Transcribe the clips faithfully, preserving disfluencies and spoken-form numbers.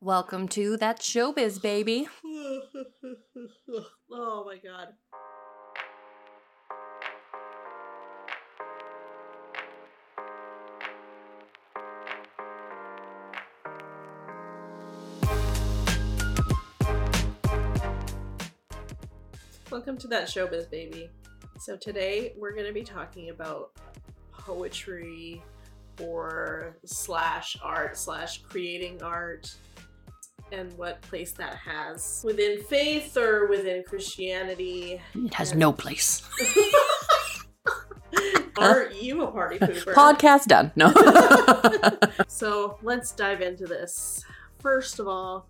Welcome to That's Showbiz, baby. Oh my god. Welcome to That Showbiz, baby. So today we're going to be talking about poetry or slash art slash creating art and what place that has within faith or within Christianity. It has and... no place. Aren't you a party pooper? Podcast done. No. So let's dive into this. First of all,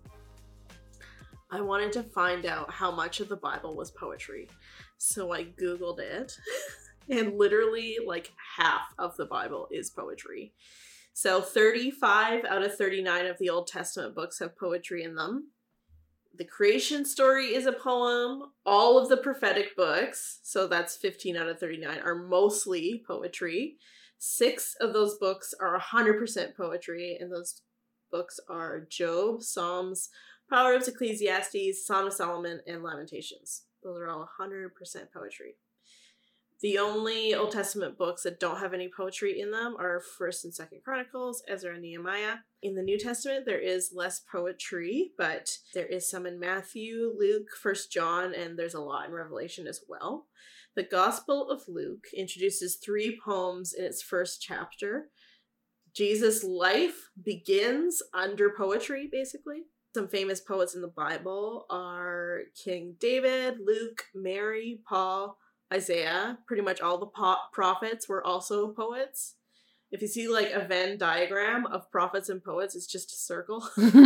I wanted to find out how much of the Bible was poetry. So I Googled it, and literally like half of the Bible is poetry. So thirty-five out of thirty-nine of the Old Testament books have poetry in them. The creation story is a poem. All of the prophetic books, so that's fifteen out of thirty-nine, are mostly poetry. Six of those books are one hundred percent poetry, and those books are Job, Psalms, Proverbs, Ecclesiastes, Song of Solomon, and Lamentations. Those are all one hundred percent poetry. The only Old Testament books that don't have any poetry in them are First and Second Chronicles, Ezra, and Nehemiah. In the New Testament, there is less poetry, but there is some in Matthew, Luke, First John, and there's a lot in Revelation as well. The Gospel of Luke introduces three poems in its first chapter. Jesus' life begins under poetry, basically. Some famous poets in the Bible are King David, Luke, Mary, Paul, Isaiah. Pretty much all the po- prophets were also poets. If you see like a Venn diagram of prophets and poets, it's just a circle.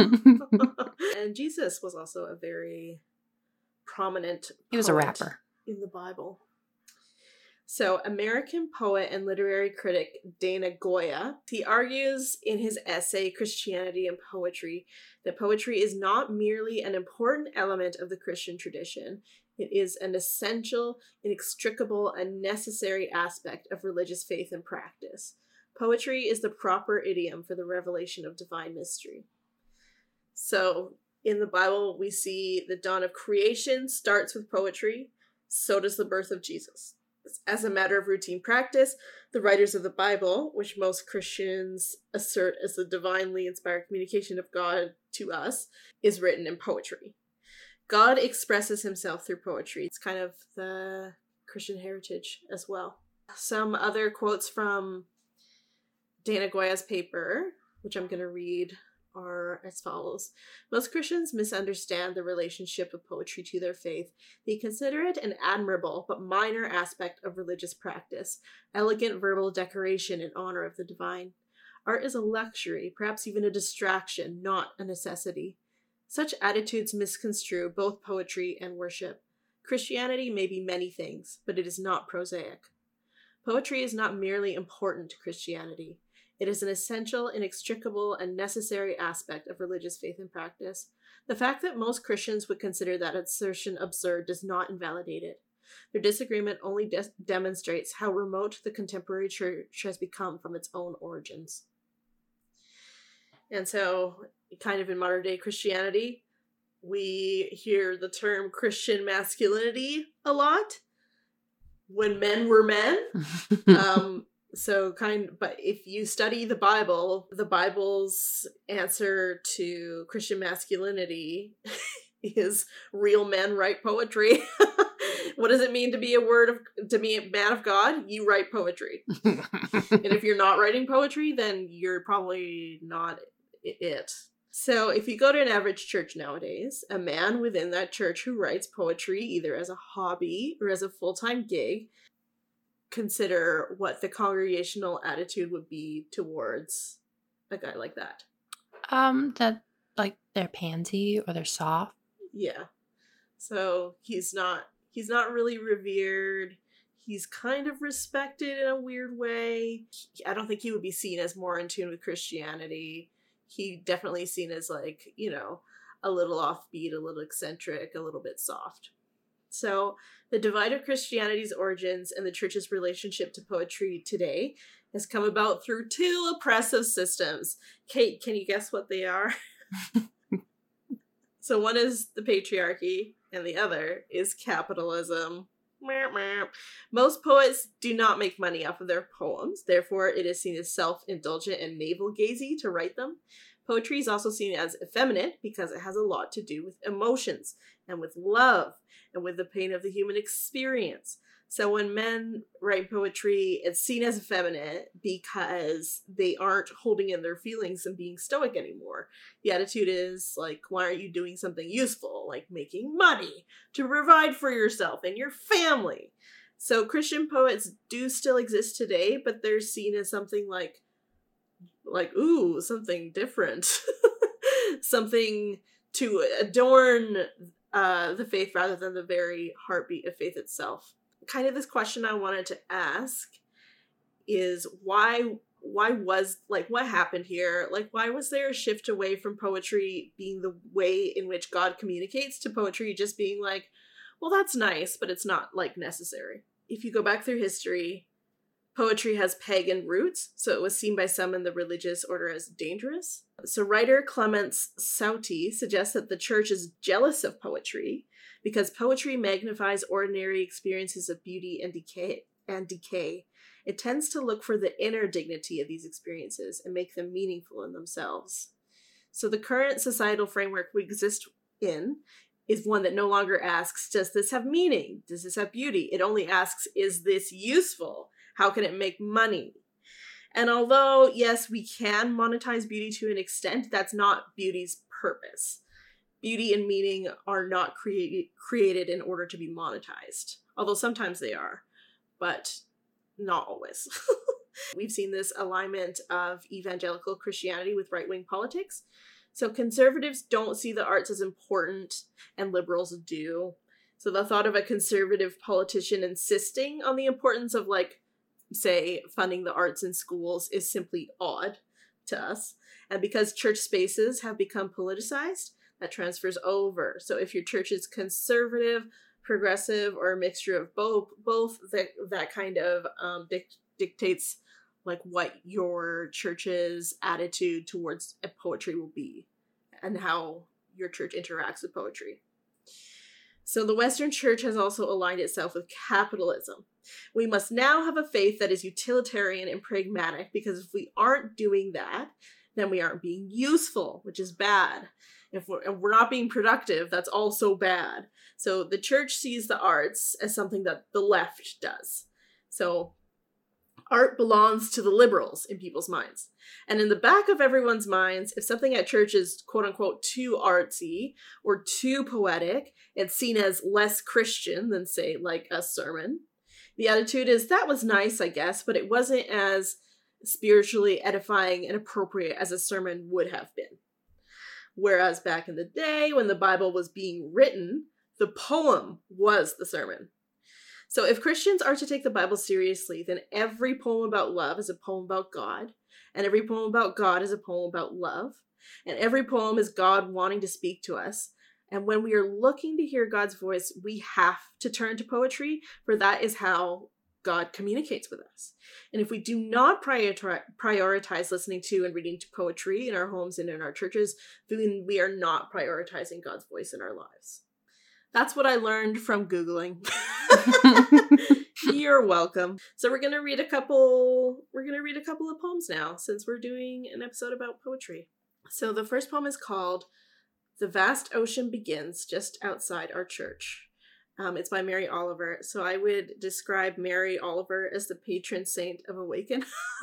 And Jesus was also a very prominent poet. He was a rapper. In the Bible. So, American poet and literary critic Dana Goya, he argues in his essay, Christianity and Poetry, that poetry is not merely an important element of the Christian tradition. It is an essential, inextricable, and necessary aspect of religious faith and practice. Poetry is the proper idiom for the revelation of divine mystery. So, in the Bible, we see the dawn of creation starts with poetry. So does the birth of Jesus. As a matter of routine practice, the writers of the Bible, which most Christians assert as the divinely inspired communication of God to us, is written in poetry. God expresses himself through poetry. It's kind of the Christian heritage as well. Some other quotes from Dana Goya's paper, which I'm going to read, are as follows. Most Christians misunderstand the relationship of poetry to their faith. They consider it an admirable but minor aspect of religious practice, elegant verbal decoration in honor of the divine. Art is a luxury, perhaps even a distraction, not a necessity. Such attitudes misconstrue both poetry and worship. Christianity may be many things, but it is not prosaic. Poetry is not merely important to Christianity. It is an essential, inextricable, and necessary aspect of religious faith and practice. The fact that most Christians would consider that assertion absurd does not invalidate it. Their disagreement only de- demonstrates how remote the contemporary church has become from its own origins. And so, kind of in modern-day Christianity, we hear the term Christian masculinity a lot. When men were men. um... So kind, but if you study the Bible, the Bible's answer to Christian masculinity is real men write poetry. What does it mean to be a word of, to be a man of God? You write poetry. And if you're not writing poetry, then you're probably not it. So if you go to an average church nowadays, a man within that church who writes poetry, either as a hobby or as a full-time gig, consider what the congregational attitude would be towards a guy like that. Um, that, like, they're pansy or they're soft. Yeah. So he's not, he's not really revered. He's kind of respected in a weird way. I don't think he would be seen as more in tune with Christianity. He definitely seen as, like, you know, a little offbeat, a little eccentric, a little bit soft. So the divide of Christianity's origins and the church's relationship to poetry today has come about through two oppressive systems. Kate, can you guess what they are? So one is the patriarchy, and the other is capitalism. Most poets do not make money off of their poems, therefore it is seen as self-indulgent and navel-gazy to write them. Poetry is also seen as effeminate because it has a lot to do with emotions, and with love, and with the pain of the human experience. So when men write poetry, it's seen as effeminate because they aren't holding in their feelings and being stoic anymore. The attitude is like, why aren't you doing something useful, like making money to provide for yourself and your family? So Christian poets do still exist today, but they're seen as something like, like, ooh, something different. Something to adorn uh, the faith rather than the very heartbeat of faith itself. Kind of this question I wanted to ask is why why was like what happened here? Like why was there a shift away from poetry being the way in which God communicates to poetry just being like, well, that's nice, but it's not like necessary. If you go back through history, poetry has pagan roots, so it was seen by some in the religious order as dangerous. So writer Clements Sauty suggests that the church is jealous of poetry because poetry magnifies ordinary experiences of beauty and decay, and decay. It tends to look for the inner dignity of these experiences and make them meaningful in themselves. So the current societal framework we exist in is one that no longer asks, does this have meaning? Does this have beauty? It only asks, is this useful? How can it make money? And although, yes, we can monetize beauty to an extent, that's not beauty's purpose. Beauty and meaning are not create, created in order to be monetized. Although sometimes they are, but not always. We've seen this alignment of evangelical Christianity with right-wing politics. So conservatives don't see the arts as important, and liberals do. So the thought of a conservative politician insisting on the importance of, like, say, funding the arts in schools is simply odd to us. And because church spaces have become politicized, that transfers over. So if your church is conservative, progressive, or a mixture of both, both that, that kind of um, dic- dictates like what your church's attitude towards poetry will be and how your church interacts with poetry. So the Western church has also aligned itself with capitalism. We must now have a faith that is utilitarian and pragmatic, because if we aren't doing that, then we aren't being useful, which is bad. If we're, if we're not being productive, that's also bad. So the church sees the arts as something that the left does. So art belongs to the liberals in people's minds. And in the back of everyone's minds, if something at church is quote-unquote too artsy or too poetic, it's seen as less Christian than, say, like a sermon. The attitude is, that was nice, I guess, but it wasn't as spiritually edifying and appropriate as a sermon would have been. Whereas back in the day, when the Bible was being written, the poem was the sermon. So if Christians are to take the Bible seriously, then every poem about love is a poem about God, and every poem about God is a poem about love, and every poem is God wanting to speak to us. And when we are looking to hear God's voice, we have to turn to poetry, for that is how God communicates with us. And if we do not priori- prioritize listening to and reading to poetry in our homes and in our churches, then we are not prioritizing God's voice in our lives. That's what I learned from Googling. You're welcome. So we're gonna read a couple. We're gonna read a couple of poems now, since we're doing an episode about poetry. So the first poem is called "The Vast Ocean Begins Just Outside Our Church." Um, it's by Mary Oliver. So I would describe Mary Oliver as the patron saint of Awaken.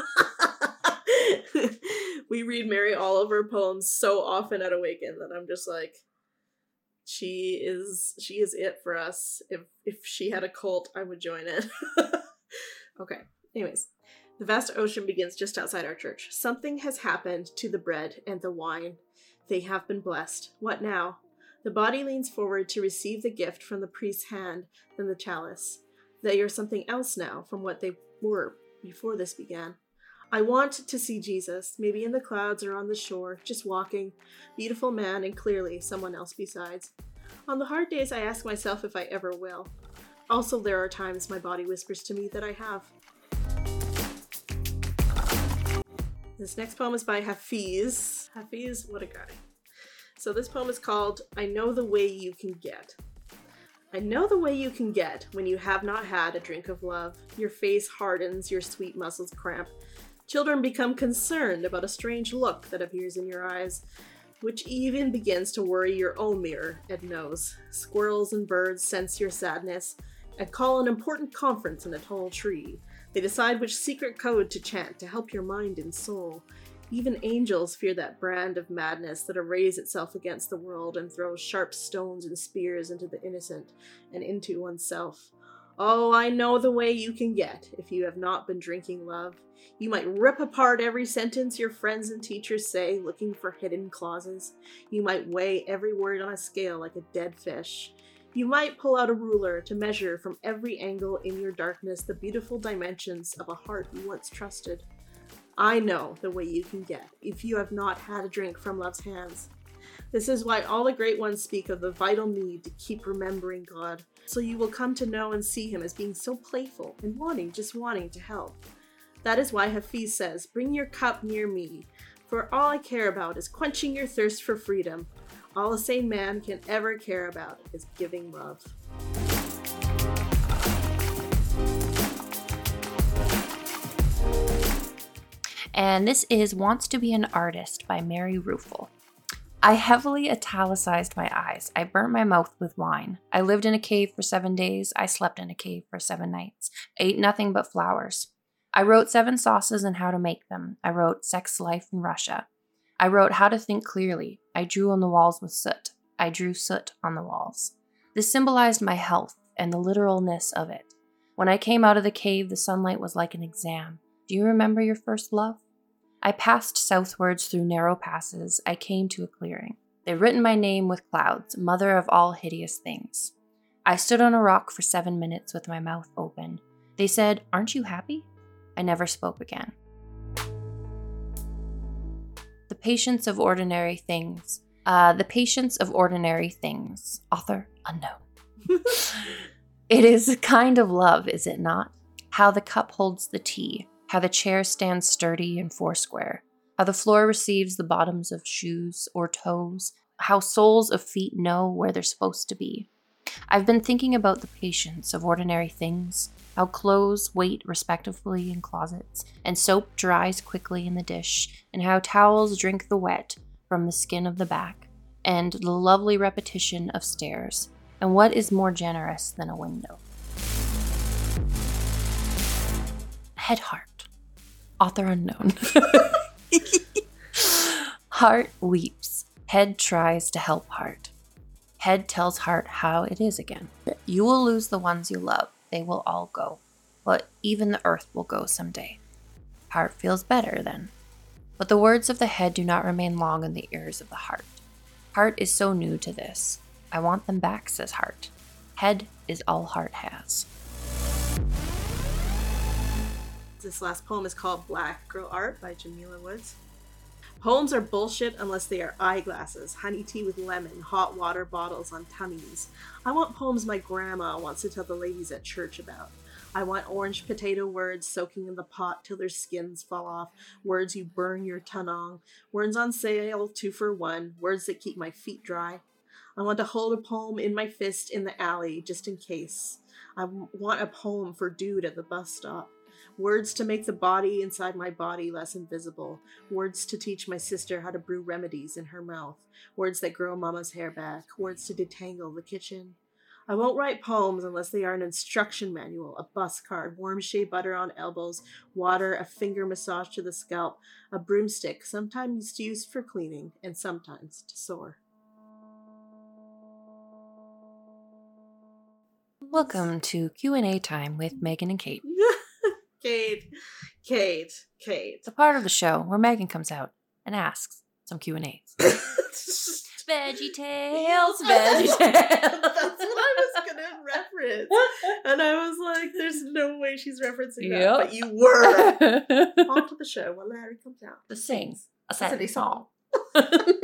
We read Mary Oliver poems so often at Awaken that I'm just like, she is she is it for us. If if she had a cult, I would join it. Okay. Anyways, the vast ocean begins just outside our church. Something has happened to the bread and the wine. They have been blessed. What now? The body leans forward to receive the gift from the priest's hand, then the chalice. They are something else now from what they were before this began. I want to see Jesus, maybe in the clouds or on the shore, just walking, beautiful man and clearly someone else besides. On the hard days, I ask myself if I ever will. Also, there are times my body whispers to me that I have. This next poem is by Hafiz. Hafiz, what a guy. So this poem is called I Know the Way You Can Get. I know the way you can get when you have not had a drink of love. Your face hardens, your sweet muscles cramp. Children become concerned about a strange look that appears in your eyes, which even begins to worry your own mirror and nose. Squirrels and birds sense your sadness and call an important conference in a tall tree. They decide which secret code to chant to help your mind and soul. Even angels fear that brand of madness that arrays itself against the world and throws sharp stones and spears into the innocent and into oneself. Oh, I know the way you can get if you have not been drinking love. You might rip apart every sentence your friends and teachers say, looking for hidden clauses. You might weigh every word on a scale like a dead fish. You might pull out a ruler to measure from every angle in your darkness the beautiful dimensions of a heart you once trusted. I know the way you can get if you have not had a drink from love's hands. This is why all the great ones speak of the vital need to keep remembering God, so you will come to know and see him as being so playful and wanting, just wanting to help. That is why Hafiz says, bring your cup near me, for all I care about is quenching your thirst for freedom. All a sane man can ever care about is giving love. And this is Wants to Be an Artist by Mary Ruefle. I heavily italicized my eyes. I burnt my mouth with wine. I lived in a cave for seven days. I slept in a cave for seven nights. I ate nothing but flowers. I wrote seven sauces and how to make them. I wrote sex life in Russia. I wrote how to think clearly. I drew on the walls with soot. I drew soot on the walls. This symbolized my health and the literalness of it. When I came out of the cave, the sunlight was like an exam. Do you remember your first love? I passed southwards through narrow passes. I came to a clearing. They'd written my name with clouds, mother of all hideous things. I stood on a rock for seven minutes with my mouth open. They said, aren't you happy? I never spoke again. The Patience of Ordinary Things. Uh, The Patience of Ordinary Things. Author unknown. It is a kind of love, is it not? How the cup holds the tea. How the chair stands sturdy and foursquare, how the floor receives the bottoms of shoes or toes, how soles of feet know where they're supposed to be. I've been thinking about the patience of ordinary things, how clothes wait respectfully in closets, and soap dries quickly in the dish, and how towels drink the wet from the skin of the back, and the lovely repetition of stairs, and what is more generous than a window? Head heart. Author unknown. Heart weeps. Head tries to help heart. Head tells heart how it is again. You will lose the ones you love. They will all go. But even the earth will go someday. Heart feels better then. But the words of the head do not remain long in the ears of the heart. Heart is so new to this. I want them back, says heart. Head is all heart has. This last poem is called Black Girl Art by Jamila Woods. Poems are bullshit unless they are eyeglasses, honey tea with lemon, hot water bottles on tummies. I want poems my grandma wants to tell the ladies at church about. I want orange potato words soaking in the pot till their skins fall off, words you burn your tongue on, words on sale, two for one, words that keep my feet dry. I want to hold a poem in my fist in the alley, just in case. I want a poem for dude at the bus stop. Words to make the body inside my body less invisible. Words to teach my sister how to brew remedies in her mouth. Words that grow mama's hair back. Words to detangle the kitchen. I won't write poems unless they are an instruction manual, a bus card, warm shea butter on elbows, water, a finger massage to the scalp, a broomstick, sometimes used for cleaning and sometimes to soar. Welcome to Q and A time with Megan and Kate. Kate, Kate, Kate. It's a part of the show where Megan comes out and asks some Q and A's. Veggie tales, veggie tales. That's what I was going to reference. And I was like, there's no way she's referencing that. Yep. But you were. On to the show when Larry comes out. To sing a Saturday Saturday song. song.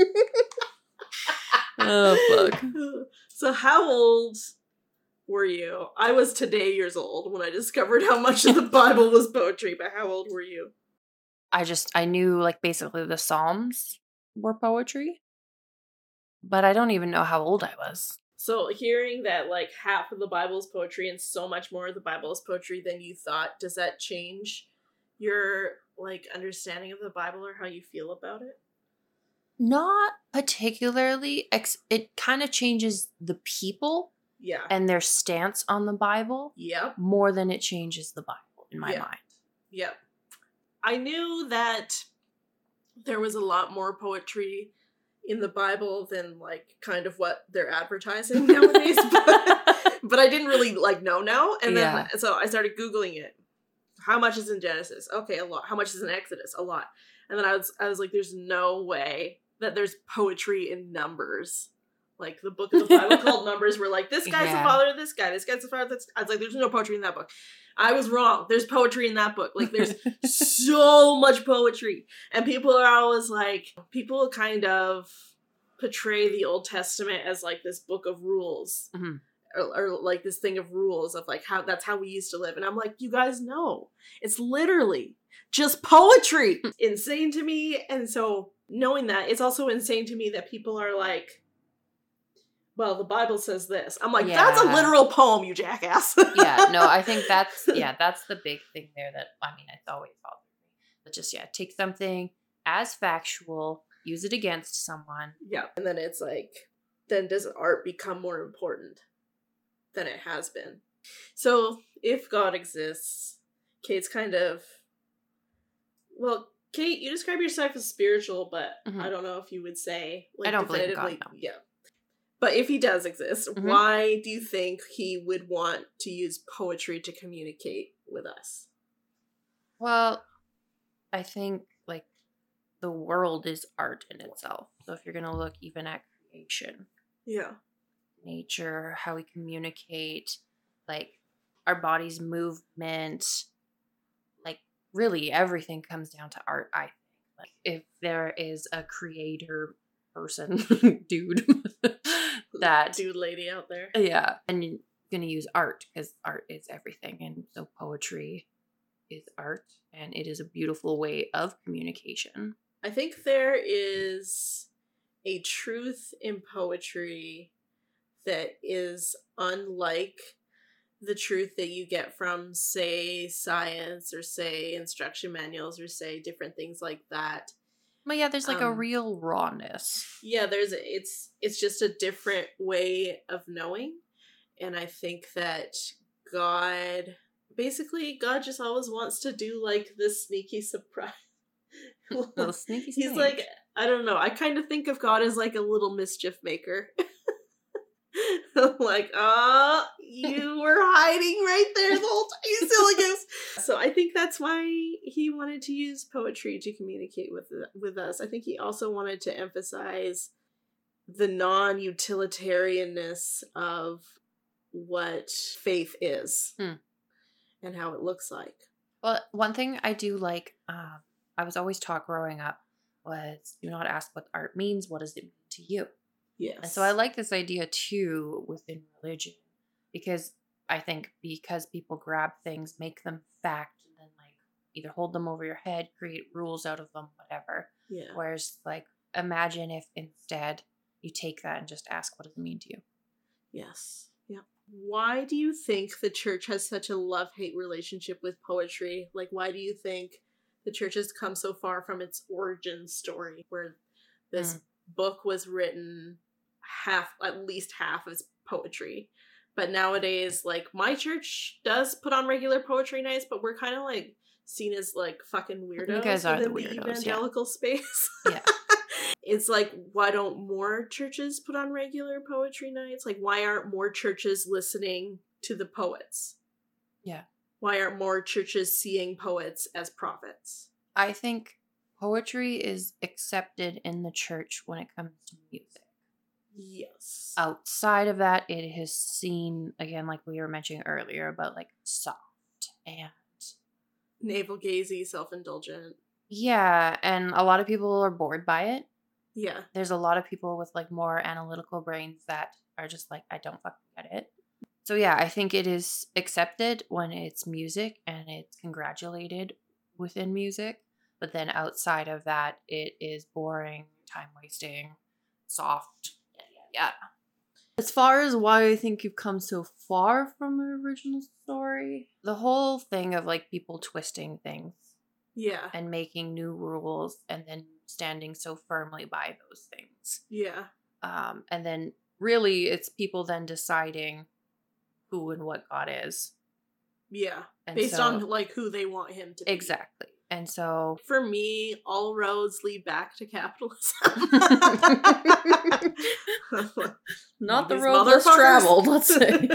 Oh, fuck. So how old were you? I was today years old when I discovered how much of the Bible was poetry, but how old were you? I just, I knew, like, basically the Psalms were poetry. But I don't even know how old I was. So hearing that like half of the Bible is poetry and so much more of the Bible is poetry than you thought, does that change your like understanding of the Bible or how you feel about it? Not particularly. Ex- it kind of changes the people Yeah. and their stance on the Bible Yep. more than it changes the Bible in my Yeah. mind. Yep. I knew that there was a lot more poetry in the Bible than like kind of what they're advertising nowadays, but, but I didn't really like know now. And then Yeah. so I started Googling it. How much is in Genesis? Okay, a lot. How much is in Exodus? A lot. And then I was I was like, there's no way that there's poetry in Numbers. Like the book of the Bible called Numbers, where like this guy's Yeah. the father of this guy, this guy's the father of this. I was like, there's no poetry in that book. I was wrong. There's poetry in that book. Like there's so much poetry. And people are always like, people kind of portray the Old Testament as like this book of rules. Mm-hmm. Or, or like this thing of rules of like how that's how we used to live. And I'm like, you guys know. It's literally just poetry. Insane to me. And so knowing that, it's also insane to me that people are like, well, the Bible says this. I'm like, Yeah. that's a literal poem, you jackass. Yeah, no, I think that's, yeah, that's the big thing there that, I mean, it's always bothered me. But just, yeah, take something as factual, use it against someone. Yeah. And then it's like, then does art become more important than it has been? So if God exists, Kate's kind of, well, Kate, you describe yourself as spiritual, but Mhm. I don't know if you would say, like, I don't believe in God, definitively- Yeah. But if he does exist, Mhm. why do you think he would want to use poetry to communicate with us? Well, I think, like, the world is art in itself. So if you're going to look even at creation, Yeah. nature, how we communicate, like, our body's movement, like, really everything comes down to art, I think. Like, if there is a creator person, dude, that Dude lady out there. yeah, and you're gonna use art because art is everything, and so poetry is art, and it is a beautiful way of communication. I think there is a truth in poetry that is unlike the truth that you get from, say, science or say instruction manuals or say different things like that. But yeah, there's like a Um, real rawness. Yeah, there's it's it's just a different way of knowing. And I think that God basically God just always wants to do like this sneaky surprise. Little sneaky He's snake. like, I don't know. I kind of think of God as like a little mischief maker. Like, ah, uh, you were hiding right there the whole time, you silly goose. So I think that's why he wanted to use poetry to communicate with with us. I think he also wanted to emphasize the non-utilitarianness of what faith is Hmm. and how it looks like. Well, one thing I do like, um, I was always taught growing up was do not ask what art means. What does it mean to you? Yes. And so I like this idea too within religion because I think because people grab things, make them fact, and then like either hold them over your head, create rules out of them, whatever. Yeah. Whereas like imagine if instead you take that and just ask, what does it mean to you? Yes. Yeah. Why do you think the church has such a love-hate relationship with poetry? Like, why do you think the church has come so far from its origin story where this Mm. book was written half, at least half is poetry? But nowadays, like, my church does put on regular poetry nights, but we're kind of like seen as like fucking weirdos You guys are the within the weirdos, yeah. evangelical space. Yeah. It's like, why don't more churches put on regular poetry nights? Like, why aren't more churches listening to the poets? Yeah. Why aren't more churches seeing poets as prophets? I think poetry is accepted in the church when it comes to music. Yes. Outside of that, it is seen, again, like we were mentioning earlier, about like soft and Navel gazing, self-indulgent. yeah, and a lot of people are bored by it. Yeah. There's a lot of people with like more analytical brains that are just like, I don't fucking get it. So yeah, I think it is accepted when it's music and it's congratulated within music. But then outside of that, it is boring, time wasting, soft, yeah. As far as why I think you've come so far from the original story, the whole thing of like people twisting things. Yeah. And making new rules and then standing so firmly by those things. Yeah. Um, and then really it's people then deciding who and what God is. Yeah. And based so, on like who they want him to be. Exactly. And so for me, all roads lead back to capitalism. Not the These road less motherfuckers. traveled, let's say.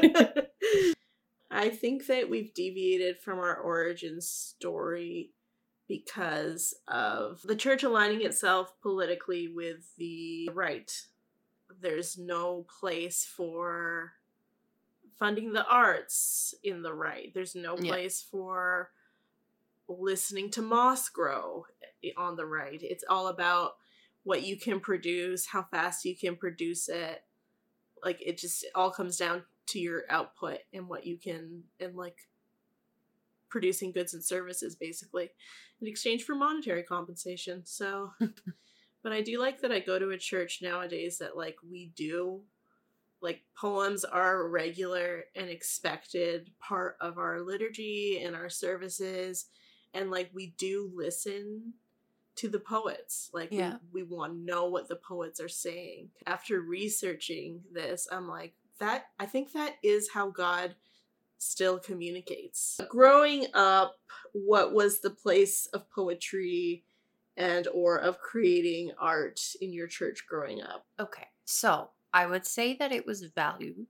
I think that we've deviated from our origin story because of the church aligning itself politically with the right. There's no place for funding the arts in the right. There's no place yeah. for listening to moss grow on the right. It's all about what you can produce, how fast you can produce it. Like, it just it all comes down to your output and what you can, and like producing goods and services basically in exchange for monetary compensation. So but I do like that I go to a church nowadays that like we do like poems are a regular and expected part of our liturgy and our services, and like we do listen to the poets. Like yeah. we, we want to know what the poets are saying. After researching this, I'm like, that I think that is how God still communicates. Growing up, what was the place of poetry and or of creating art in your church growing up? Okay, so I would say that it was valued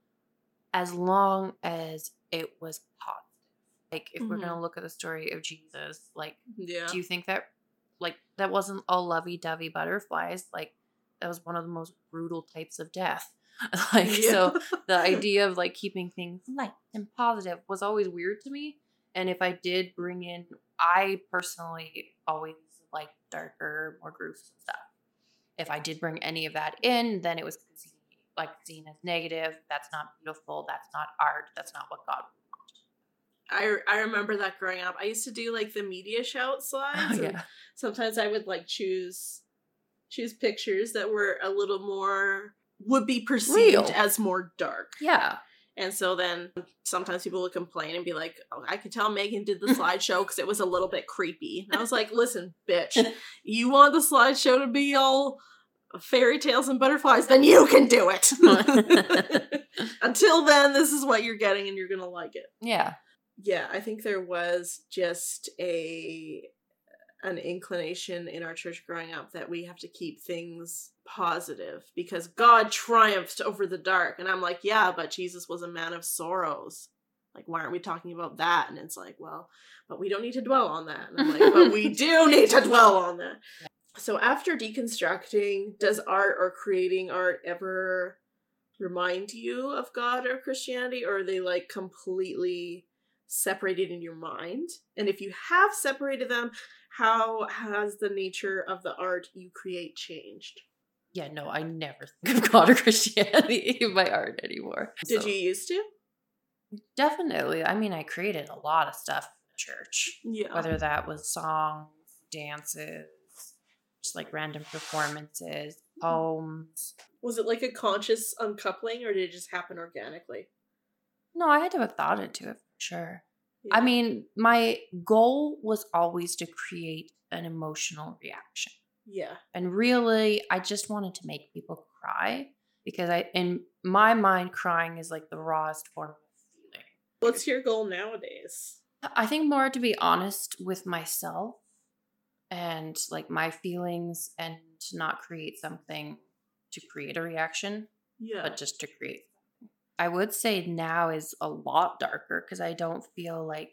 as long as it was positive. Like, if mm-hmm. we're going to look at the story of Jesus, like, yeah. do you think that, like, that wasn't all lovey-dovey butterflies? Like, that was one of the most brutal types of death. Like, yeah. So the idea of, like, keeping things light and positive was always weird to me. And if I did bring in, I personally always like darker, more gruesome stuff. If I did bring any of that in, then it was seen, like seen as negative. That's not beautiful. That's not art. That's not what God would want. I I remember that growing up. I used to do like the media shout slides. Oh, yeah. And sometimes I would like choose choose pictures that were a little more would be perceived Real. As more dark. Yeah. And so then sometimes people would complain and be like, oh, I could tell Megan did the slideshow because it was a little bit creepy. And I was like, listen, bitch, you want the slideshow to be all fairy tales and butterflies, then you can do it. Until then, this is what you're getting and you're going to like it. Yeah. Yeah, I think there was just a an inclination in our church growing up that we have to keep things positive because God triumphed over the dark. And I'm like, yeah, but Jesus was a man of sorrows. Like, why aren't we talking about that? And it's like, well, but we don't need to dwell on that. And I'm like, but we do need to dwell on that. So after deconstructing, does art or creating art ever remind you of God or Christianity, or are they like completely separated in your mind? And if you have separated them, how has the nature of the art you create changed? Yeah, no, I never think of God or Christianity in my art anymore. Did so. You used to? Definitely. I mean, I created a lot of stuff in the church. Yeah. Whether that was songs, dances, just like random performances, poems. Was it like a conscious uncoupling, or did it just happen organically? No, I had to have thought into it for sure. Yeah. I mean, my goal was always to create an emotional reaction. Yeah. And really, I just wanted to make people cry because I, in my mind, crying is like the rawest form of feeling. What's your goal nowadays? I think more to be honest with myself and like my feelings, and to not create something to create a reaction, yeah, but just to create. I would say now is a lot darker because I don't feel like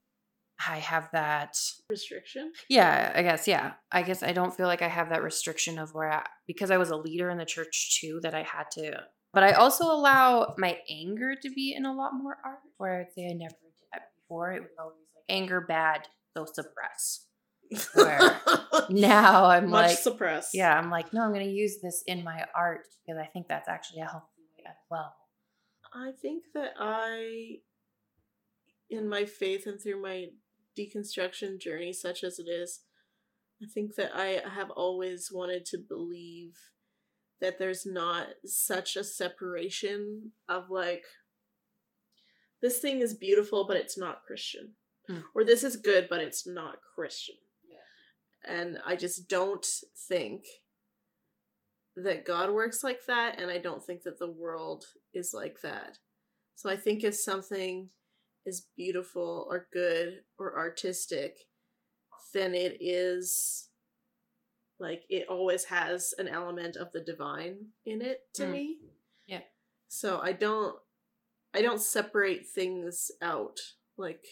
I have that restriction. Yeah, I guess. Yeah. I guess I don't feel like I have that restriction of where I, because I was a leader in the church too, that I had to, but I also allow my anger to be in a lot more art, where I'd say I never did that before. It was always like anger bad, so suppress. Where now I'm Much like, suppress. Yeah, I'm like, no, I'm going to use this in my art because I think that's actually a healthy way as well. I think that I, in my faith and through my deconstruction journey, such as it is, I think that I have always wanted to believe that there's not such a separation of like, this thing is beautiful, but it's not Christian. Mm. Or this is good, but it's not Christian. Yeah. And I just don't think that God works like that, and I don't think that the world is like that. So I think if something is beautiful or good or artistic, then it is, like, it always has an element of the divine in it to mm. me. Yeah. So I don't, I don't separate things out, like,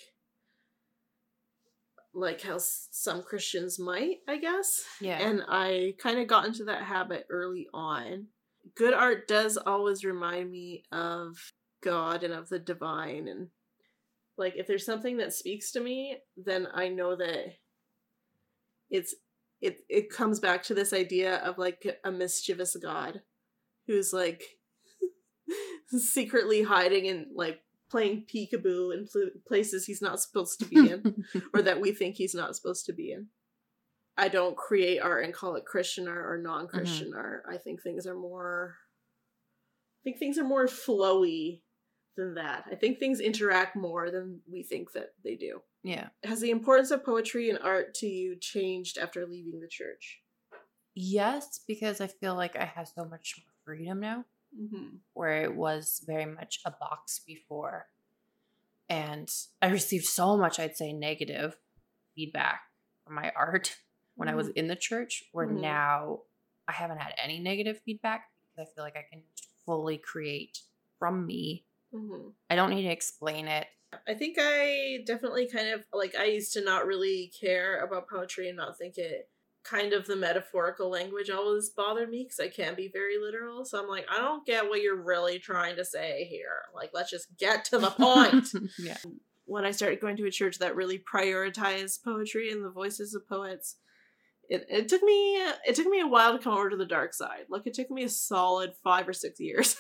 like how s- some Christians might, I guess. Yeah. And I kind of got into that habit early on. Good art does always remind me of God and of the divine. And, like, if there's something that speaks to me, then I know that it's, it, it comes back to this idea of, like, a mischievous God who's, like, secretly hiding and, like, playing peekaboo in pl- places he's not supposed to be in, or that we think he's not supposed to be in. I don't create art and call it Christian art or non-Christian mm-hmm. art. I think things are more, I think things are more flowy than that. I think things interact more than we think that they do. Yeah. Has the importance of poetry and art to you changed after leaving the church? Yes, because I feel like I have so much more freedom now. Mm-hmm. Where it was very much a box before. And I received so much, I'd say, negative feedback from my art when mm-hmm. I was in the church, where mm-hmm. now I haven't had any negative feedback because I feel like I can fully create from me. Mm-hmm. I don't need to explain it. I think I definitely kind of, like, I used to not really care about poetry and not think it, kind of the metaphorical language always bothered me because I can't be very literal. So I'm like, I don't get what you're really trying to say here. Like, let's just get to the point. Yeah. When I started going to a church that really prioritized poetry and the voices of poets, it, it took me it took me a while to come over to the dark side. Like, it took me a solid five or six years.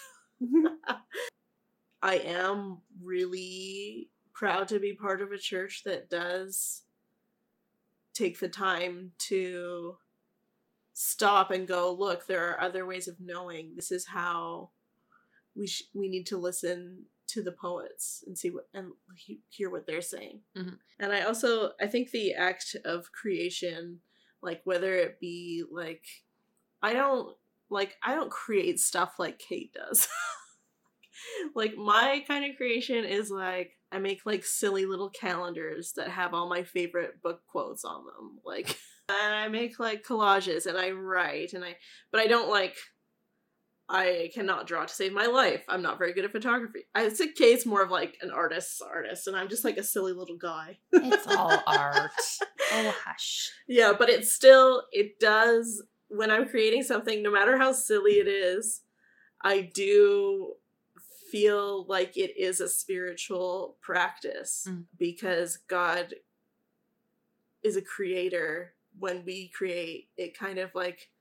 I am really proud to be part of a church that does take the time to stop and go, look, there are other ways of knowing. This is how we sh- we need to listen to the poets and see what and he- hear what they're saying. Mm-hmm. And I also, I think the act of creation, like, whether it be like, I don't like I don't create stuff like Kate does. Like, my kind of creation is like, I make, like, silly little calendars that have all my favorite book quotes on them. Like, and I make, like, collages and I write and I, but I don't, like, I cannot draw to save my life. I'm not very good at photography. I think Kate's more of, like, an artist's artist, and I'm just, like, a silly little guy. It's all art. Oh, hush. Yeah, but it's still, it does, when I'm creating something, no matter how silly it is, I do feel like it is a spiritual practice mm. because God is a creator. When we create, it kind of like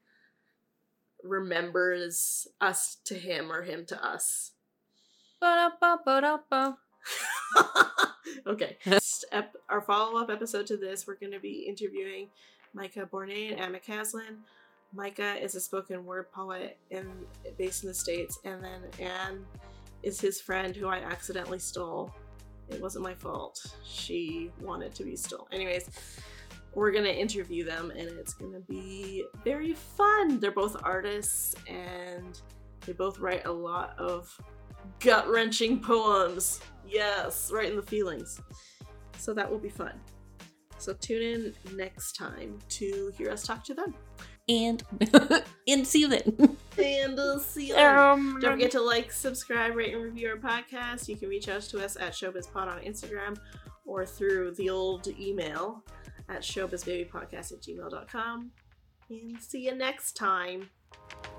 remembers us to him or him to us. Ba-da-ba-ba-da-ba. Okay. Ep- our follow-up episode to this, we're going to be interviewing Micah Bourne and Anna Caslin. Micah is a spoken word poet in based in the States, and then Anne is his friend who I accidentally stole. It wasn't my fault. She wanted to be stolen. Anyways, we're going to interview them, and it's going to be very fun. They're both artists, and they both write a lot of gut-wrenching poems. Yes, right in the feelings. So that will be fun. So tune in next time to hear us talk to them. And and see you then. And uh, see you then. Um, Don't forget to like, subscribe, rate, and review our podcast. You can reach out to us at ShowbizPod on Instagram or through the old email at showbizbabypodcast at gmail dot com. And see you next time.